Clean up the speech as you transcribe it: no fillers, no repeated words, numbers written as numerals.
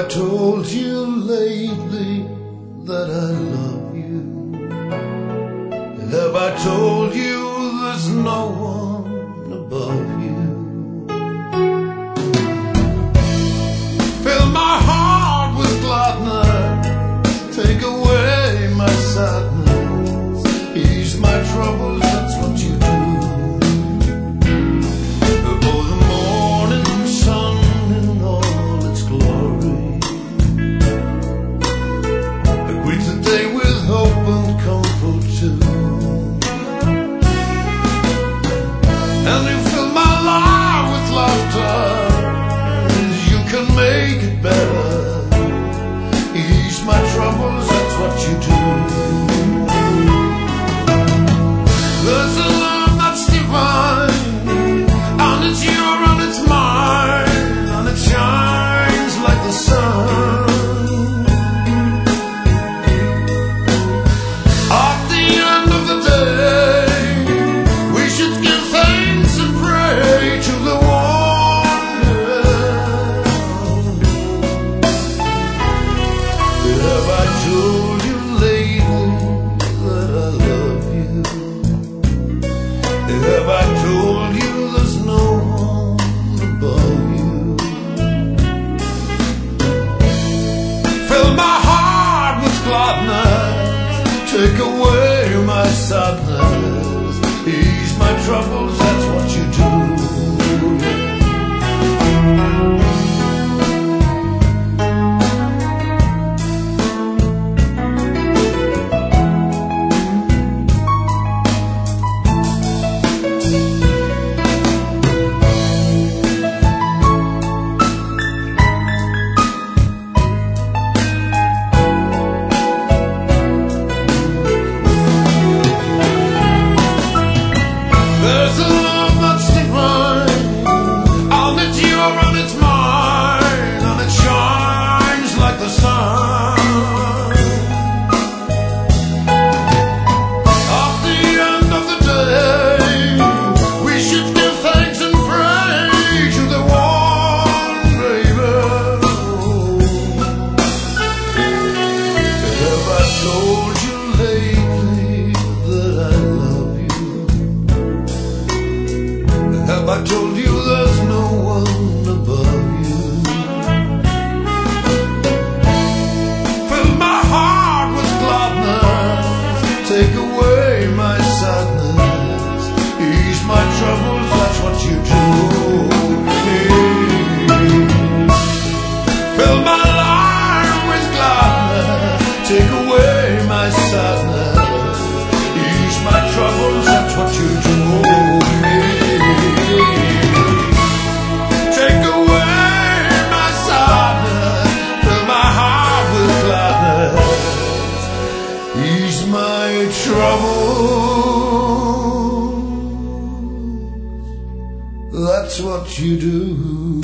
I told you lately that I love you? Have I told you there's no one above you? Fill my heart with gladness, take away my sadness, ease my troubles, that's what you do. Before the morning sun in all its glory, greet the day with hope and comfort too. And you fill my life with laughter, and you can make it better. Ease my troubles, that's what you do. There's a love that's divine, and it's your and it's mine, and it shines like the sun. Have I told you there's no one above you? Fill my heart with gladness, take away my sadness, ease my troubles, that's what you do. Have I told you there's no one above you? Fill my heart with gladness, take away my sadness, ease my troubles, that's what you do. Fill my life with gladness, take away my sadness, ease my troubles, that's what you do. Ease my troubles, that's what you do.